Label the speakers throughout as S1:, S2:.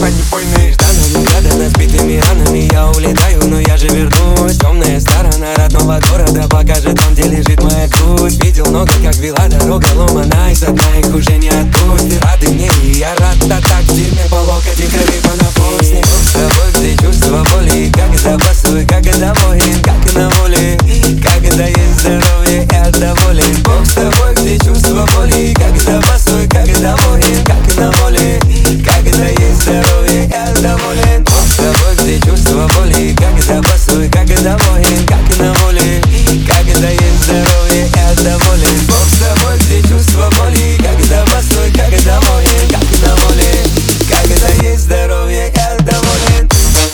S1: бронебойный жданами, гада разбитыми ранами. Я улетаю, но я же вернусь. Темная сторона родного города покажет вам, где лежит моя грудь. Видел много, как вела дорога ломаная, со дна их уже не отпустит. Рады мне, и я рад, да так в дерьме по локоть и крови по напустим. С тобой, где чувство боли, как это пасует, как это воин, как и на воле. Когда есть здоровье, я доволен. Бог с тобой, где чувство боли, как это пасует, как это воин, как и на воле. Когда есть здоровье, я доволен. Бог с тобой, где чувство боли, как это пасует, как это воин, как и на воле. Когда есть здоровье, я доволен. Бог с тобой, где чувство боли, как это пасует, как это воин, как и на воле. Когда есть здоровье, я доволен.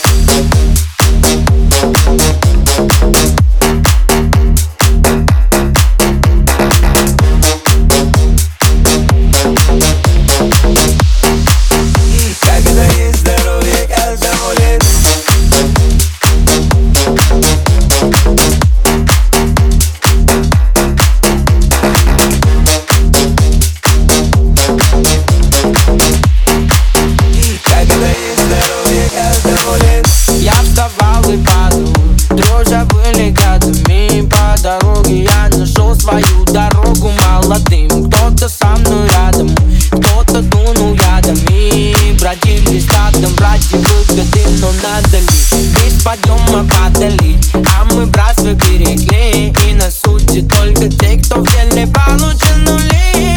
S2: Я вставал и падал, дрожа были годами. По дороге я нашел свою дорогу молодым. Кто-то со мной рядом, кто-то дунул ядами. Бродили стадом ради выгоды, но надали. Без подъема падали, а мы братство берегли. И на сути только те, кто в деле получил нули.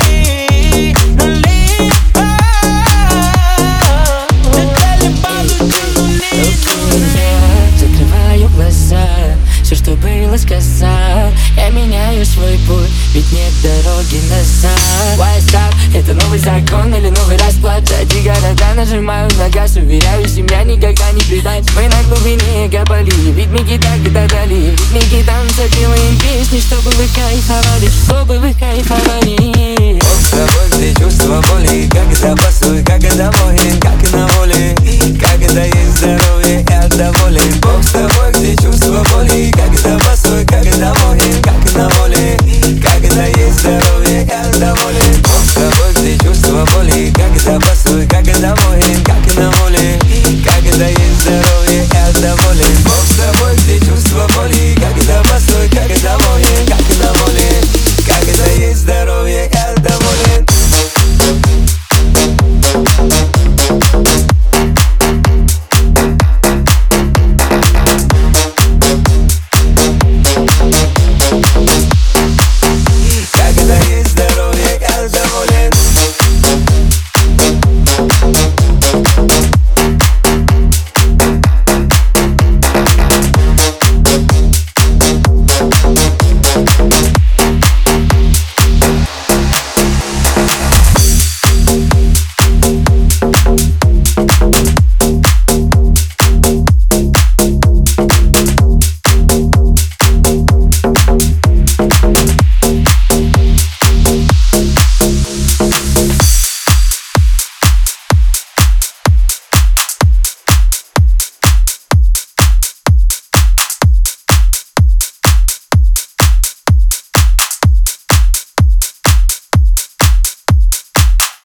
S3: Закрываю глаза, все, что было, сказал. Я меняю свой путь, ведь нет дороги назад. Why stop? Это новый закон или новый расклад? Эти города нажимаю на газ, уверяю, семья никогда не предать. Мы на глубине копали, ритмики так и дали. Ритмики танца, делаем песни, чтобы вы кайфовали, чтобы вы кайфовали.
S1: Бог с тобой, где чувство боли, как это пасует, как это воин, как и на воле.